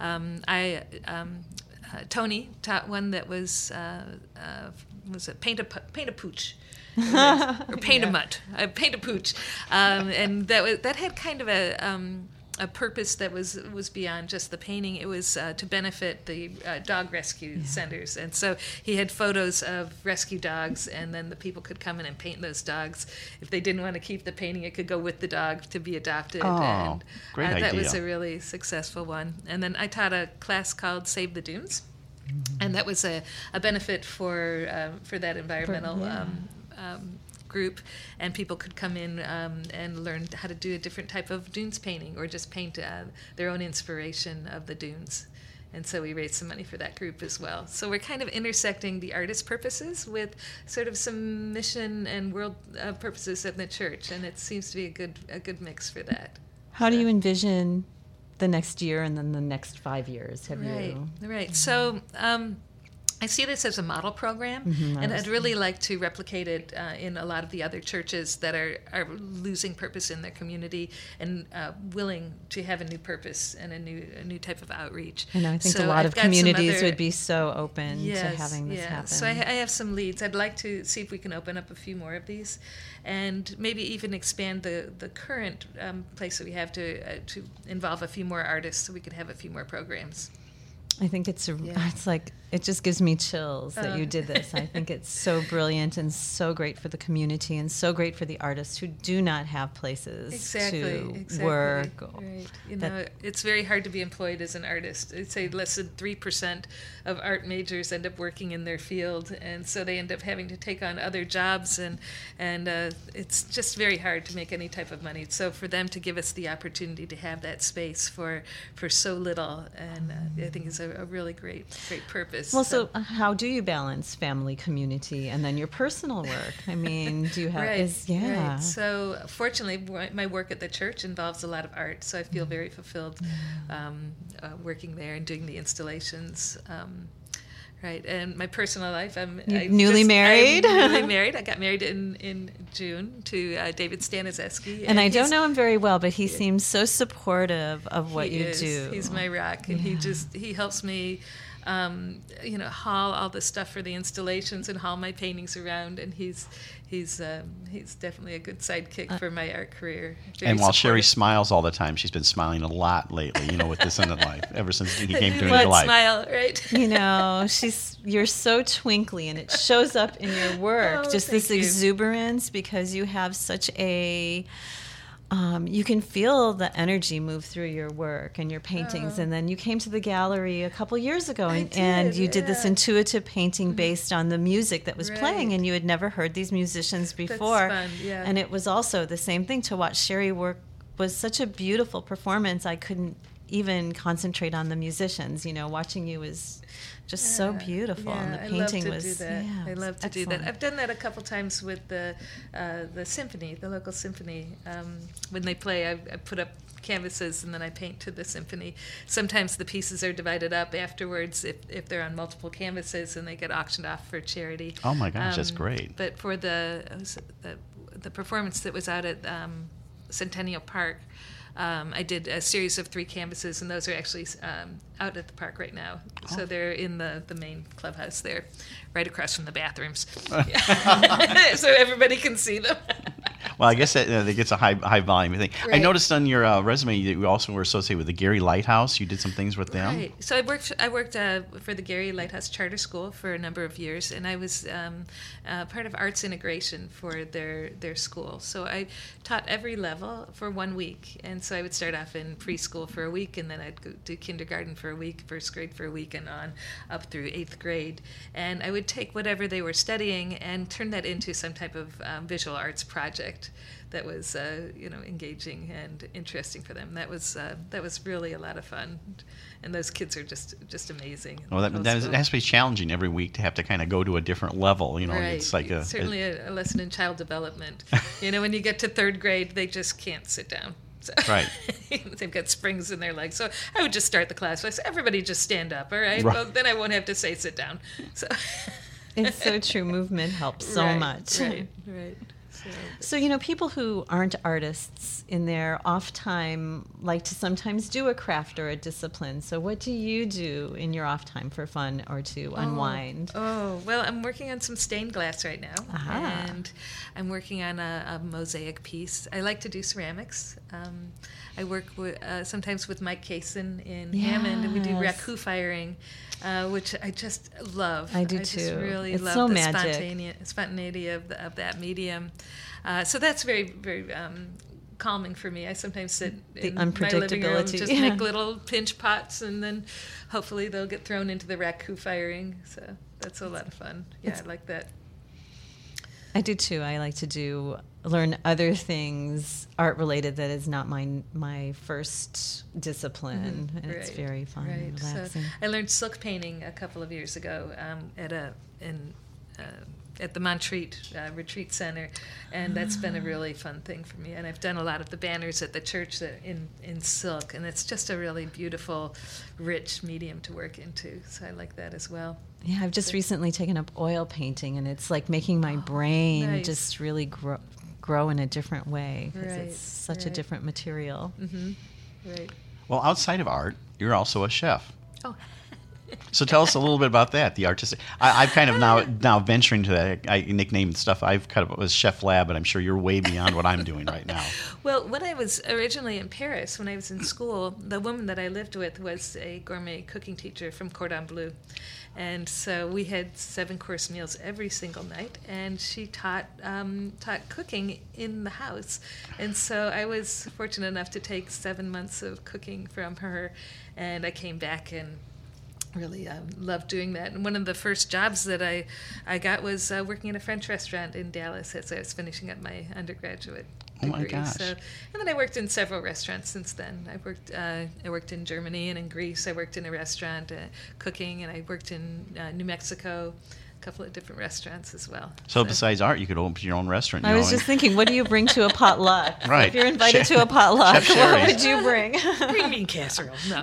Tony taught one that was it paint a pooch or paint a mutt, paint a pooch, and that had kind of a purpose that was beyond just the painting. It was to benefit the dog rescue centers, and so he had photos of rescue dogs, and then the people could come in and paint those dogs. If they didn't want to keep the painting, it could go with the dog to be adopted. Oh, and great idea. That was a really successful one. And then I taught a class called Save the Dunes. And that was a benefit for that environmental group, and people could come in and learn how to do a different type of dunes painting, or just paint their own inspiration of the dunes. And so we raised some money for that group as well. So we're kind of intersecting the artist purposes with sort of some mission and world purposes of the church, and it seems to be a good mix for that. How do you envision the next year and then the next 5 years? Have you? Right. So I see this as a model program, and I'd really like to replicate it in a lot of the other churches that are losing purpose in their community and willing to have a new purpose and a new type of outreach. I think a lot of communities would be so open to having this happen. So I have some leads. I'd like to see if we can open up a few more of these, and maybe even expand the current place that we have to involve a few more artists, so we could have a few more programs. I think it's like, it just gives me chills that you did this. I think it's so brilliant and so great for the community and so great for the artists who do not have places to work. Right. It's very hard to be employed as an artist. I'd say less than 3% of art majors end up working in their field, and so they end up having to take on other jobs, and it's just very hard to make any type of money. So for them to give us the opportunity to have that space for so little, and I think is a really great purpose. Well, so how do you balance family, community, and then your personal work? I mean, do you have... Right. So fortunately, my work at the church involves a lot of art, so I feel very fulfilled working there and doing the installations. Right, and my personal life, I'm newly married. I got married in June to David Staniszewski. And I don't know him very well, but he seems so supportive of what you do. He's my rock, and he helps me haul all the stuff for the installations and haul my paintings around, and he's definitely a good sidekick for my art career. And while Sherry smiles all the time, she's been smiling a lot lately, with Descendant Life, ever since he came to Descendant Life. Smile, right? You're so twinkly, and it shows up in your work, just this exuberance, because you have such a... you can feel the energy move through your work and your paintings. And then you came to the gallery a couple years ago, and you did this intuitive painting based on the music that was playing, and you had never heard these musicians before. That's fun, yeah. And it was also the same thing. To watch Sherry work was such a beautiful performance. I couldn't even concentrate on the musicians. Watching you was just so beautiful, and the painting was. I love to do that. I've done that a couple times with the symphony, the local symphony. When they play, I put up canvases and then I paint to the symphony. Sometimes the pieces are divided up afterwards if they're on multiple canvases, and they get auctioned off for charity. Oh my gosh, that's great! But for the performance that was out at Centennial Park. I did a series of 3 canvases, and those are actually out at the park right now. So they're in the main clubhouse there, right across from the bathrooms. So everybody can see them. Well, I guess that gets a high volume thing. I Right. noticed on your resume that you also were associated with the Gary Lighthouse. You did some things with them. Right. So I worked for the Gary Lighthouse Charter School for a number of years, and I was part of arts integration for their school. So I taught every level for 1 week, and so I would start off in preschool for a week, and then I'd go do kindergarten for a week, first grade for a week, and on up through 8th grade. And I would take whatever they were studying and turn that into some type of visual arts project that was engaging and interesting for them. That was really a lot of fun, and those kids are just amazing. Well, that has to be challenging every week to have to kind of go to a different level. Right. It's like certainly a lesson in child development. When you get to 3rd grade, they just can't sit down. So Right. They've got springs in their legs. So I would just start the class. I said, everybody just stand up, all right? Right. Well, then I won't have to say sit down. So It's so true. Movement helps so Right, much. Right. So, people who aren't artists in their off time like to sometimes do a craft or a discipline. So what do you do in your off time for fun or to unwind? Oh, well, I'm working on some stained glass right now. Aha. And I'm working on a mosaic piece. I like to do ceramics. I work sometimes with Mike Kaysen in Hammond, and we do Yes. raku firing, which I just love. I do just too. really It's love so the magic. spontaneity of that medium. So that's very, very calming for me. I sometimes sit The in my living room, unpredictability, just yeah. make little pinch pots, and then hopefully they'll get thrown into the raku firing. So that's a lot of fun. Yeah, I like that. I do too. I like to learn other things art related that is not my first discipline, and it's very fun and relaxing. So I learned silk painting a couple of years ago at the Montreat Retreat Center, and that's been a really fun thing for me. And I've done a lot of the banners at the church in silk, and it's just a really beautiful, rich medium to work into. So I like that as well. Yeah, I've just recently taken up oil painting, and it's like making my brain nice. just really grow in a different way because Right, it's such a right. different material. Mm-hmm. Right. Well, outside of art, you're also a chef. Oh. So tell us a little bit about that, the artistic. I've kind of now venturing to that. I nicknamed stuff. I've kind of was Chef Lab, but I'm sure you're way beyond what I'm doing right now. Well, when I was originally in Paris, when I was in school, the woman that I lived with was a gourmet cooking teacher from Cordon Bleu. And so we had 7-course meals every single night, and she taught cooking in the house. And so I was fortunate enough to take 7 months of cooking from her, and I came back and really loved doing that. And one of the first jobs that I got was working in a French restaurant in Dallas as I was finishing up my undergraduate degree. Oh my gosh. So, and then I worked in several restaurants since then. I worked in Germany and in Greece. I worked in a restaurant cooking, and I worked in New Mexico, a couple of different restaurants as well. So besides art, you could open your own restaurant. I was just thinking, what do you bring to a potluck? Right. If you're invited to a potluck, Chef what Sherry's. would you bring? Green bean casserole. No.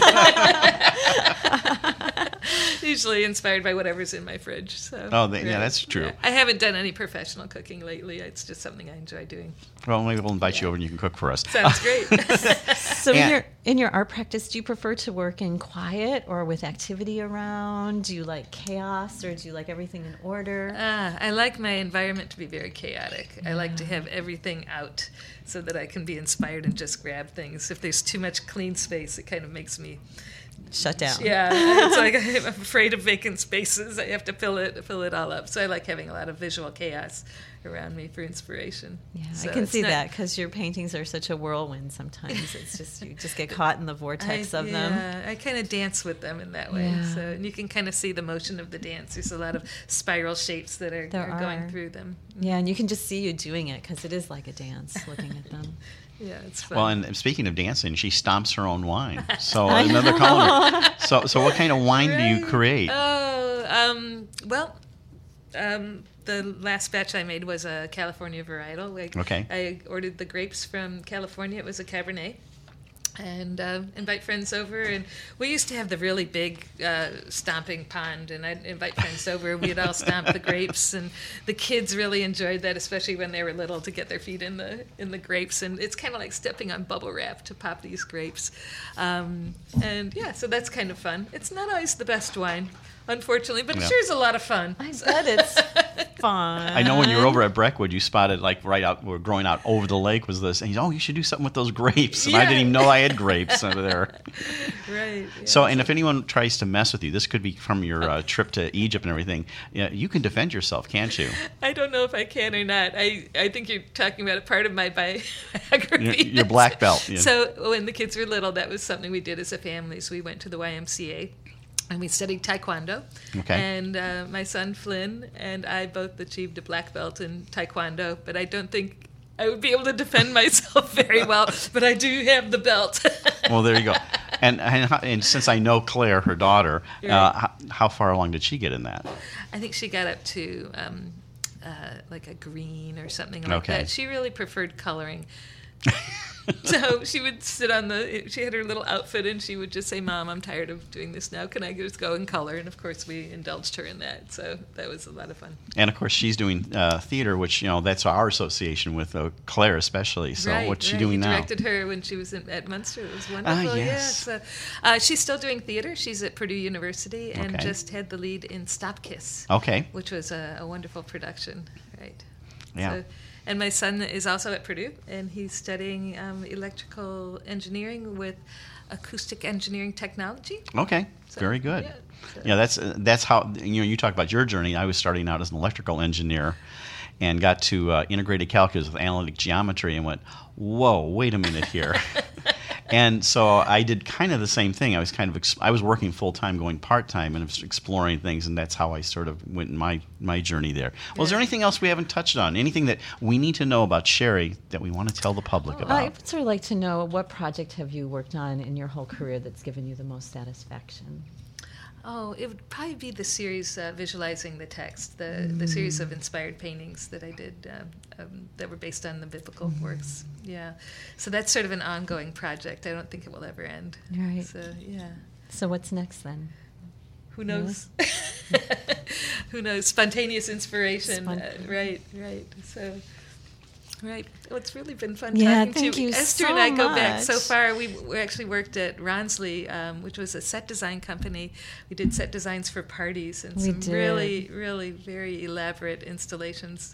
Usually inspired by whatever's in my fridge. So. Oh, yeah, that's true. Yeah. I haven't done any professional cooking lately. It's just something I enjoy doing. Well, maybe we'll invite you over and you can cook for us. Sounds great. So And- in your art practice, do you prefer to work in quiet or with activity around? Do you like chaos, or do you like everything in order? I like my environment to be very chaotic. I like to have everything out so that I can be inspired and just grab things. If there's too much clean space, it kind of makes me Shut down. Yeah, it's like I'm afraid of vacant spaces. I have to fill it all up. So I like having a lot of visual chaos around me for inspiration. Yeah, So I can it's see not- that because your paintings are such a whirlwind sometimes. It's just, you just get caught in the vortex of them. Yeah, I kind of dance with them in that way. Yeah. So and you can kind of see the motion of the dance. There's a lot of spiral shapes that are There going are. through them. Yeah, and you can just see you doing it because it is like a dance looking at them. Yeah, it's fun. Well, and speaking of dancing, she stomps her own wine. So another culinary. So what kind of wine do you Right. create? The last batch I made was a California varietal. Okay. I ordered the grapes from California. It was a Cabernet. and invite friends over. And we used to have the really big stomping pond, and I'd invite friends over. We'd all stomp the grapes, and the kids really enjoyed that, especially when they were little, to get their feet in the grapes. And it's kind of like stepping on bubble wrap to pop these grapes. And yeah, so that's kind of fun. It's not always the best wine, unfortunately, but it sure is a lot of fun. I bet it's fun. I know when you were over at Breckwood, you spotted like right out, we're growing out over the lake was this, and you should do something with those grapes. And I didn't even know I had grapes over there. Right. Yeah. So, and if anyone tries to mess with you, this could be from your trip to Egypt and everything. Yeah, you can defend yourself, can't you? I don't know if I can or not. I think you're talking about a part of my biography. Your black belt. Yeah. So when the kids were little, that was something we did as a family. So we went to the YMCA. And we studied Taekwondo. Okay. And my son Flynn and I both achieved a black belt in Taekwondo, but I don't think I would be able to defend myself very well. But I do have the belt. Well, there you go. And since I know Claire, her daughter, Right. how far along did she get in that? I think she got up to like a green or something like Okay. that. She really preferred coloring. So she would sit she had her little outfit, and she would just say, "Mom, I'm tired of doing this now. Can I just go and color?" And of course, we indulged her in that. So that was a lot of fun. And of course, she's doing theater, which that's our association with Claire, especially. So Right, what's she right. doing We now? directed her when she was at Munster. It was wonderful. Yes. Yeah. So, she's still doing theater. She's at Purdue University and Okay. just had the lead in Stop Kiss, Okay. which was a wonderful production. Right. Yeah. So, and my son is also at Purdue, and he's studying electrical engineering with acoustic engineering technology. Okay. So, Very good. yeah, so- Yeah, that's how you talk about your journey. I was starting out as an electrical engineer, and got to integrated calculus with analytic geometry, and went, "Whoa, wait a minute here." And so I did kind of the same thing. I was I was working full time, going part time, and was exploring things, and that's how I sort of went in my journey there. Well, is there anything else we haven't touched on? Anything that we need to know about Sherry that we want to tell the public I about? would sort of like to know, what project have you worked on in your whole career that's given you the most satisfaction? Oh, it would probably be the series visualizing the text, the series of inspired paintings that I did that were based on the biblical works. Yeah, so that's sort of an ongoing project. I don't think it will ever end. Right. So yeah, So what's next then? who knows? Who knows? Spontaneous inspiration. Right. So. Right. Well, it's really been fun Yeah, talking thank to you. you Esther so and I go back so much. far. We actually worked at Ronsley, which was a set design company. We did set designs for parties and We some did. really, really very elaborate installations.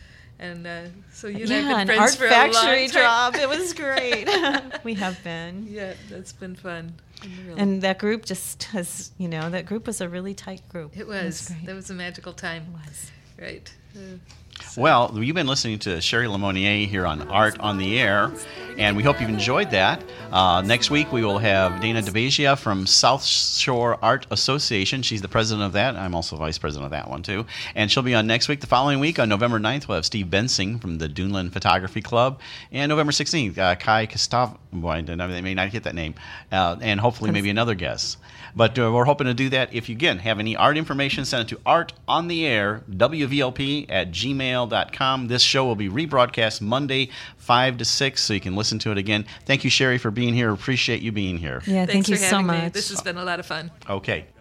So you and I Yeah, have an been art friends for a factory long time. job. It was great. We have been. Yeah, that's been fun. Really. And that group just has, that group was a really tight group. it was. great. That was a magical time. It was. Right. Well, you've been listening to Sherry Lemonnier here on Art on the Air, and we hope you've enjoyed that. Next week, we will have Dana DeBegia from South Shore Art Association. She's the president of that. I'm also vice president of that one, too. And she'll be on next week. The following week, on November 9th, we'll have Steve Bensing from the Duneland Photography Club. And November 16th, Kai Kostov, boy, they may not get that name, and hopefully maybe another guest. But we're hoping to do that. If you, again, have any art information, send it to artontheair, WVLP@gmail.com. This show will be rebroadcast Monday, 5 to 6, so you can listen to it again. Thank you, Sherry, for being here. Appreciate you being here. Yeah, Thanks thank you for so having me. much. This has been a lot of fun. Okay.